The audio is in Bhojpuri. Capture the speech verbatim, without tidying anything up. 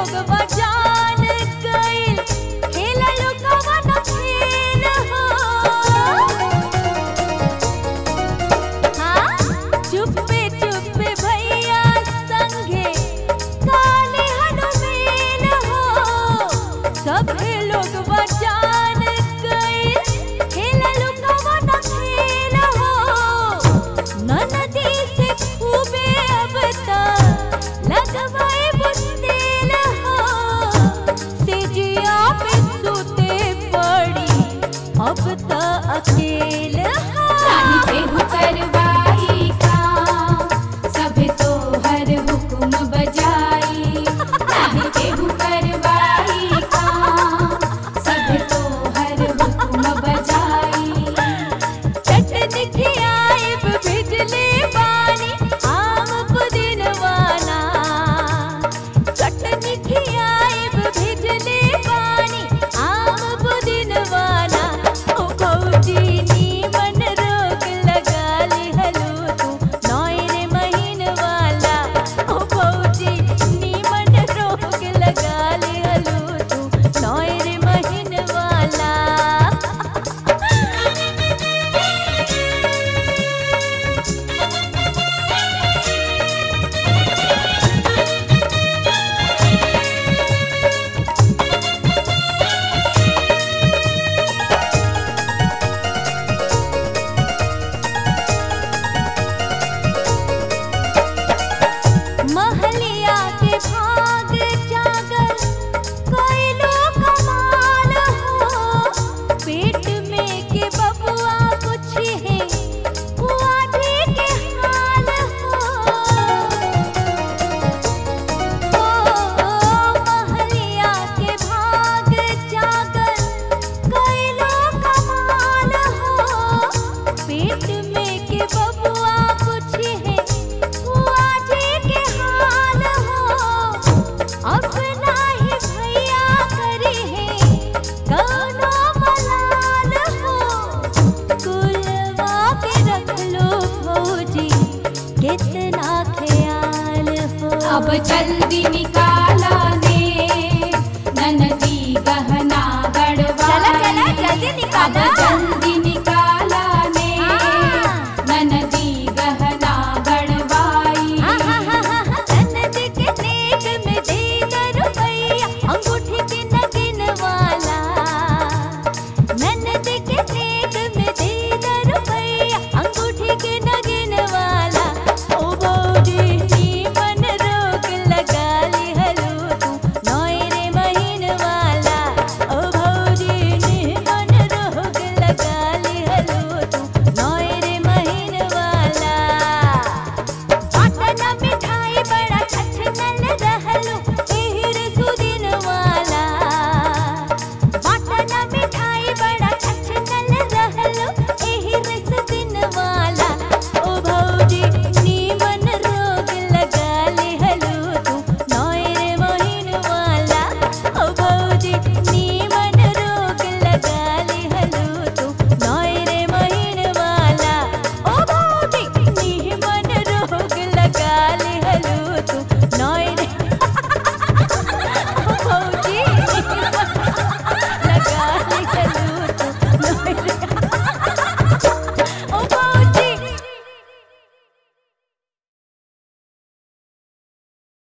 लोग जान गइल खेललो कवन खेल हो। हाँ चुप्पे चुप्पे भैया संगे काले हनुमेल हो। सभे लोग जान गइल खेललो कवन खेल हो। ननदी से खूबे अब तक लगवाए बुंदेल हो। सेजिया पे सूते पड़ी अब त अकेल हो। नाही केहू करवाई काम सब तो हर हुक्म बजाई। नाही केहू करवाई काम सब तो हर हुक्म बजाई। चटनी खियाइब बिजली बानी आम पुदीनवाना। चटनी खियाइब बिजली बानी आम पुदीनवाना। ओ भौजी नीमन रोग लगा लिहलो तू नौरे महीन वाला। ओ भौजी नीमन रोग लगा लिहलो तू नौरे महीन वाला। महलिया के भाग जागर कइलो कमाल हो। पेट में के बबुआ पूछी है बुआजी के हाल हो। ओ महलिया के भाग जागर कइलो कमाल हो। पेट में के बबुआ पूछी है बुआजी के हाल हो। अब नाही भैया करी है कौनो मलाल हो। कुलवा के रख लो भौजी कितना ख्याल हो। अब जल्दी निकल